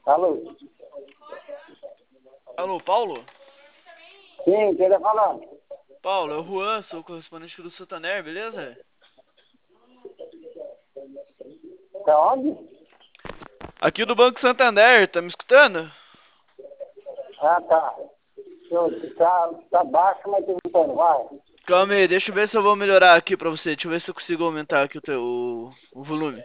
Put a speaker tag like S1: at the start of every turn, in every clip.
S1: Alô?
S2: Alô, Paulo?
S1: Sim, quem tá falando?
S2: Paulo, é o Juan, sou correspondente do Santander, beleza?
S1: Tá onde?
S2: Aqui do Banco Santander, tá me escutando?
S1: Ah, tá. Tá baixo, mas tô escutando, vai.
S2: Calma aí, deixa eu ver se eu vou melhorar aqui pra você. Deixa eu ver se eu consigo aumentar aqui o volume.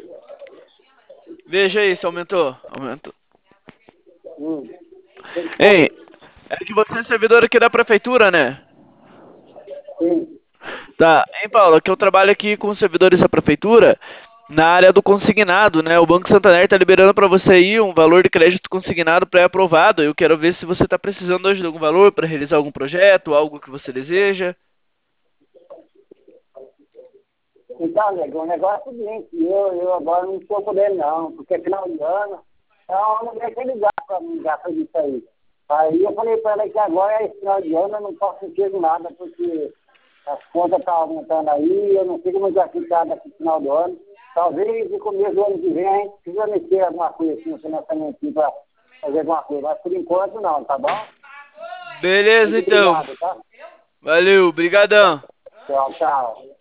S2: Veja aí se aumentou. Aumentou.
S1: Hum. Tem que
S2: Ei,
S1: foi?
S2: é que você é servidor aqui da prefeitura, né?
S1: Sim.
S2: Tá. Hein, Paulo, que eu trabalho aqui com servidores da prefeitura na área do consignado, né? O Banco Santander tá liberando pra você aí um valor de crédito consignado pré-aprovado. Eu quero ver se você tá precisando hoje de algum valor pra realizar algum projeto, algo que você deseja.
S1: Então, nego, o negócio é o seguinte, eu agora não estou podendo não, porque final de ano, então eu não deixa ligar pra mim, ligar pra isso aí. Aí eu falei pra ela que agora é esse final de ano, eu não posso mexer com nada, porque as contas estão aumentando aí, eu não sei como vai ficar daqui no final do ano. Talvez no começo do ano que vem a gente precisa mexer alguma coisa assim, no financiamento para fazer alguma coisa, mas por enquanto não, tá bom?
S2: Beleza,
S1: Muito
S2: então.
S1: obrigado, tá?
S2: Valeu, brigadão.
S1: Tchau, tchau.